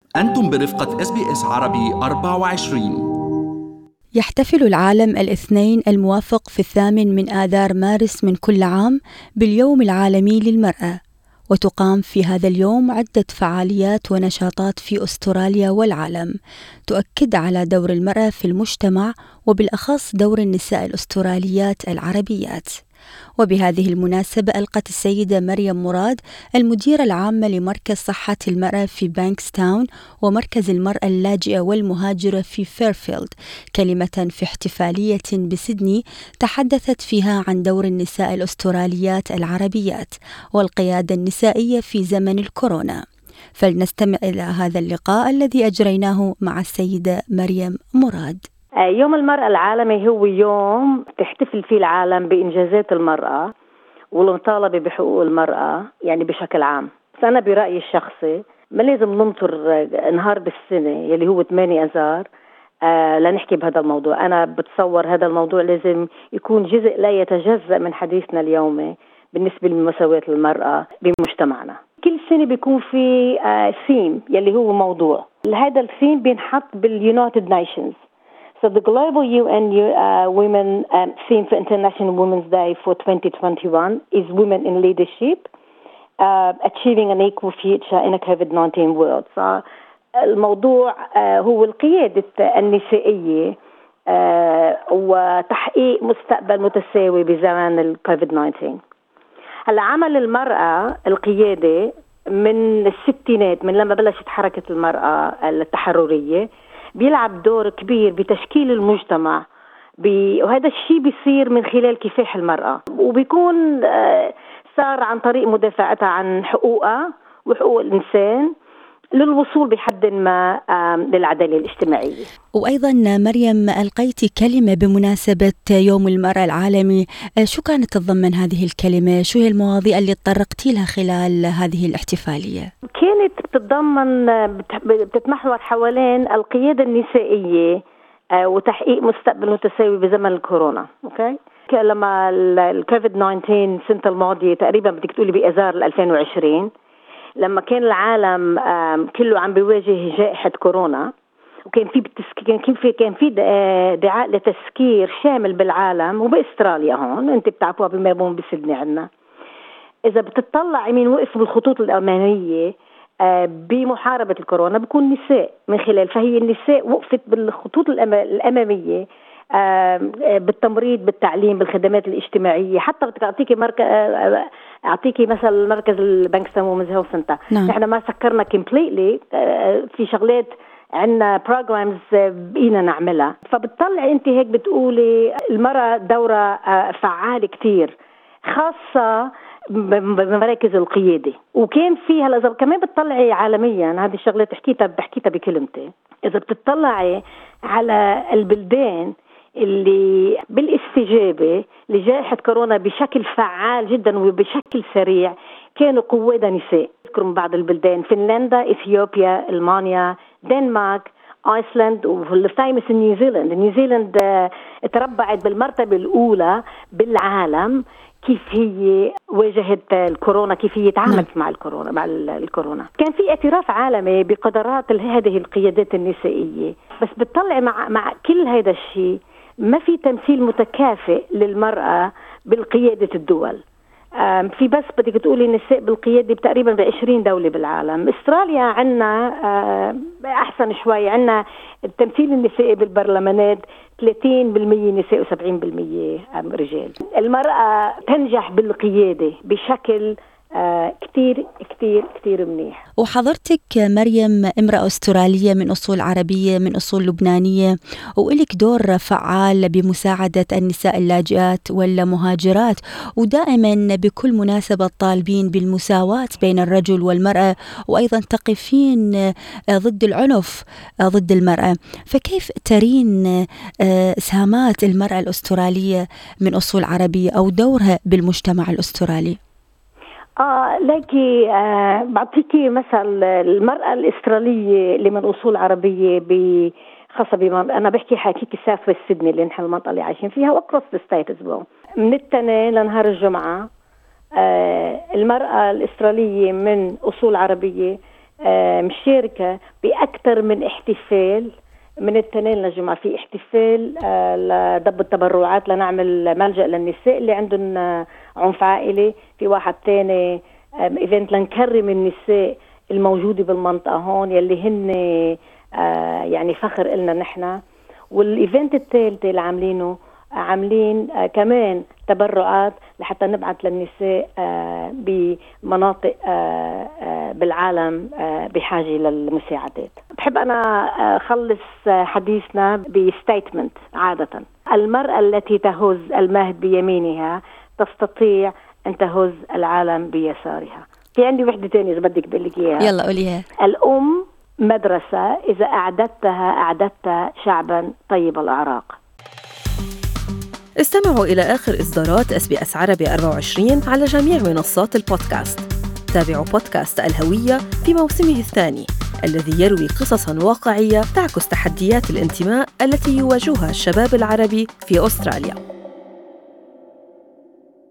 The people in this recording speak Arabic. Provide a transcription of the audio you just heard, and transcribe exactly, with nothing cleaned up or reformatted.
أنتم برفقة إس بي إس عربي أربعة وعشرين. يحتفل العالم الاثنين الموافق في الثامن من آذار مارس من كل عام باليوم العالمي للمرأة، وتقام في هذا اليوم عدة فعاليات ونشاطات في أستراليا والعالم تؤكد على دور المرأة في المجتمع، وبالأخص دور النساء الأستراليات العربيات. وبهذه المناسبة ألقت السيدة مريم مراد المديرة العامة لمركز صحة المرأة في بانكستاون ومركز المرأة اللاجئة والمهاجرة في فيرفيلد كلمة في احتفالية بسيدني تحدثت فيها عن دور النساء الأستراليات العربيات والقيادة النسائية في زمن الكورونا. فلنستمع إلى هذا اللقاء الذي أجريناه مع السيدة مريم مراد. يوم المرأة العالمي هو يوم تحتفل فيه العالم بإنجازات المرأة والمطالبة بحقوق المرأة يعني بشكل عام. أنا برأيي الشخصي ما لازم ننطر نهار بالسنة يلي هو ثمانية آذار آه لنحكي بهذا الموضوع. أنا بتصور هذا الموضوع لازم يكون جزء لا يتجزأ من حديثنا اليومي بالنسبة لمساواة المرأة بمجتمعنا. كل سنة بيكون في آه ثيم يلي هو موضوع، هذا الثيم بينحط باليونايتد نيشنز. So the global U N uh, Women um, theme for International Women's Day for twenty twenty-one is Women in Leadership, uh, Achieving an Equal Future in a COVID nineteen World. So الموضوع uh, هو القيادة النسائية uh, وتحقيق مستقبل متساوي بزمن الكوفيد تسعة عشر. هلا عمل المرأة القيادة من الستينات، من لما بلشت حركة المرأة التحررية، بيلعب دور كبير بتشكيل المجتمع بي... وهذا الشيء بيصير من خلال كفاح المرأة، وبيكون صار عن طريق مدافعتها عن حقوقها وحقوق الإنسان للوصول بحد ما للعدالة الاجتماعية. وأيضا مريم ألقيتي كلمة بمناسبة يوم المرأة العالمي، شو كانت تتضمن هذه الكلمة؟ شو هي المواضيع اللي تطرقتي لها خلال هذه الاحتفالية؟ كانت بتتضمن بتتمحور حوالين القيادة النسائية وتحقيق مستقبل متساوي بزمن الكورونا. أوكي؟ لما الكوفيد تسعة عشر السنة الماضية تقريبا بدك تقولي بآذار ألفين وعشرين، لما كان العالم كله عم بيواجه جائحة كورونا، وكان في كان في كان في دعاء لتسكير شامل بالعالم وباستراليا. هون انت بتعرفوها بملبورن بسيدني عنا. اذا بتطلع مين وقف بالخطوط الاماميه بمحاربه الكورونا بكون نساء من خلال، فهي النساء وقفت بالخطوط الاماميه بالتمريض، بالتعليم، بالخدمات الاجتماعيه. حتى بدك اعطيكي مركز اعطيكي مثلا مركز البانكستاون وومنز هيلث سنتر، نحن ما سكرنا كومبليتلي، في شغلات عندنا بروجرامز بقينا نعملها. فبتطلع انت هيك بتقولي المرأة دورة فعال كتير، خاصة بمراكز القيادة. وكان فيها هلا كمان بتطلعي عالميا، هذه الشغلات حكيتها بحكيتها بكلمتي. اذا بتطلعي على البلدان اللي بالاستجابة لجائحة كورونا بشكل فعال جدا وبشكل سريع، كانوا قوادة نساء. اذكرهم بعض البلدان: فنلندا، إثيوبيا، ألمانيا، دنمارك، آيسلند، والفايمس نيوزيلند. نيوزيلند تربعت بالمرتبة الأولى بالعالم كيف هي واجهت الكورونا، كيف هي تعاملت مع الكورونا مع الكورونا. كان في اعتراف عالمي بقدرات هذه القيادات النسائية، بس بتطلع مع مع كل هذا الشيء ما في تمثيل متكافئ للمرأة بالقيادة الدول. في بس بدك تقولي النساء بالقيادة تقريبا بعشرين دولة بالعالم. استراليا عنا أحسن شوي، عنا التمثيل النسائي بالبرلمانات ثلاثين بالمية نساء وسبعين بالمية رجال. المرأة تنجح بالقيادة بشكل آه كتير كتير كتير منيح. وحضرتك مريم امرأة أسترالية من أصول عربية، من أصول لبنانية، وإلك دور فعال بمساعدة النساء اللاجئات والمهاجرات، ودائما بكل مناسبة طالبين بالمساواة بين الرجل والمرأة، وأيضا تقفين ضد العنف ضد المرأة. فكيف ترين إسهامات المرأة الأسترالية من أصول عربية أو دورها بالمجتمع الأسترالي؟ آه لكي آه بعطيكي مثل المرأة الإسترالية اللي من أصول عربية بخاصة بما أنا بحكي حكيكي ساوث ويست سيدني اللي نحن المنطقة اللي عايشين فيها وأكروس ذا ستيت از ويل. من التنين لنهار الجمعة آه المرأة الإسترالية من أصول عربية مشاركة بأكثر من احتفال من الاثنين للجمعة. في احتفال لضب التبرعات لنعمل ملجأ للنساء اللي عندهم عنف عائلي. في واحد تاني ايفنت لنكرم النساء الموجودة بالمنطقة هون يلي هن يعني فخر إلنا نحن. والايفنت الثالث اللي عاملينه عاملين كمان تبرعات لحتى نبعث للنساء بمناطق بالعالم بحاجة للمساعدات. بحب أنا أخلص حديثنا بستيتمنت. عادة المرأة التي تهز المهد بيمينها تستطيع أن تهز العالم بيسارها. في عندي وحدة تانية إذا بدك بقول لك إياها. يلا قوليها. الأم مدرسة، إذا أعددتها أعددت شعبا طيب الأعراق. استمعوا إلى آخر إصدارات إس بي إس عربي أربعة وعشرين على جميع منصات البودكاست. تابعوا بودكاست الهوية في موسمه الثاني الذي يروي قصصاً واقعية تعكس تحديات الانتماء التي يواجهها الشباب العربي في أستراليا.